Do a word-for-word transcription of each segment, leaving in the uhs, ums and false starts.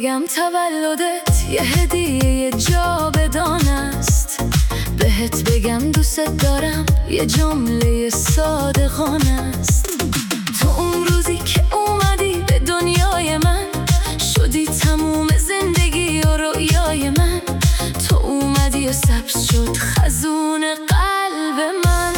بگم تولدت یه هدیه جاودان است، بهت بگم دوست دارم یه جمله صادقانه است. تو اون روزی که اومدی به دنیای من، شدی تموم زندگی و رویای من. تو اومدی و سبز شد خزون قلب من.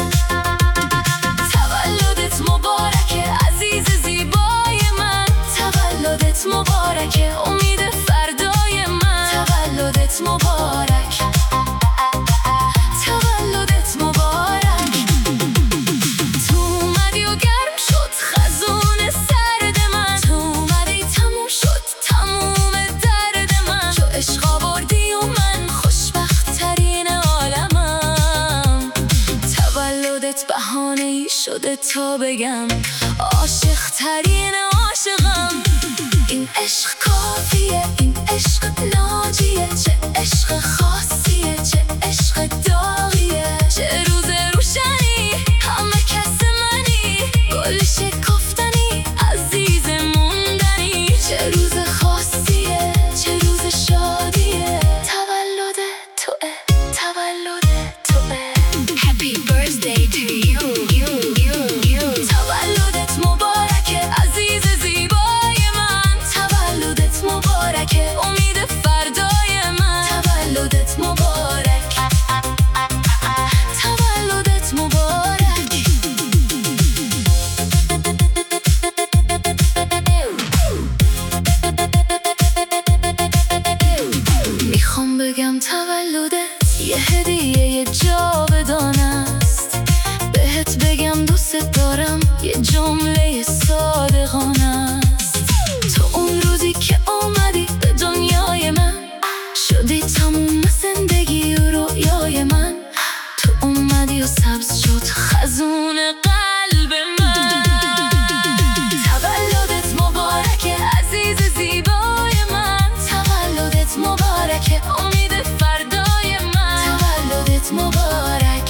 تولدت مبارکه عزیز زیبای من، تولدت مبارکه امید فردای من. تولدت مبارک، تولدت مبارک. تو اومدی و گرم شد خزون سرد من، تو اومدی تموم شد تموم درد من. تو عشق آوردی و من خوشبخت ترین عالمم. تولدت بهانه ای شده تا بگم عاشق ترین عاشقم. این عشق کافیه، این عشق ناجیه، چه عشق خاصیه، چه عشق داغیه. چه روز روشنی، همه کس منی، گل شکفتنی، عزیز موندنی. چه روز خاصیه، چه روز شادیه. تولد توه، تولد توه. Happy birthday to you, you, you, you. تولدت مبارکه عزیز زیبای من، تولدت مبارکه امید فردای من. تولدت مبارک، تولدت مبارک. میخوام بگم تولدت یه هدیه جاودان است، بهت بگم دوست دارم یه جمله صادقانه است. تو اون روزی که اومدی به دنیای من، شدی تموم زندگی و رویای من. تو اومدی و سبز شد خزون قلب من. تولدت مبارکه عزیز زیبای من، تولدت مبارکه امید فردای من. تولدت مبارک،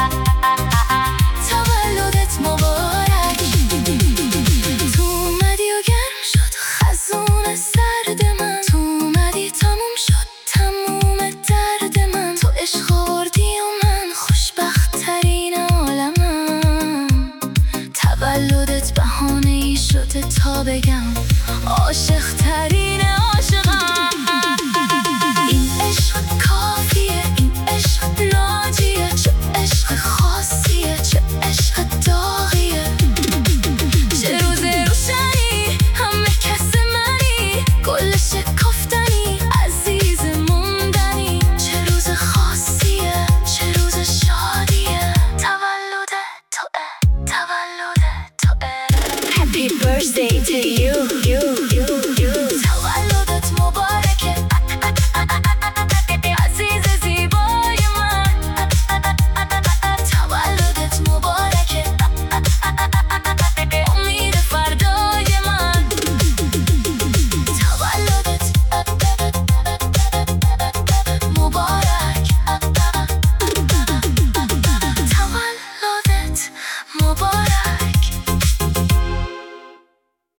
تولدت مبارک. تو اومدی و گرم شد خزون سرد من، تو اومدی تموم شد تموم درد من. تو عشق آوردی و من خوشبخت ترین عالمم. تولدت بهانه ای شده تا بگم عاشق ترین عاشقم. این عشق کافیه، این عشق ناجیه، چه عشق خاصیه، چه عشق داغیه. چه روز روشنی، همه کس منی، گل شکفتنی، عزیز موندنی. چه روز خاصیه، چه روز شادیه. تولد توه، تولد توه. Happy birthday to you.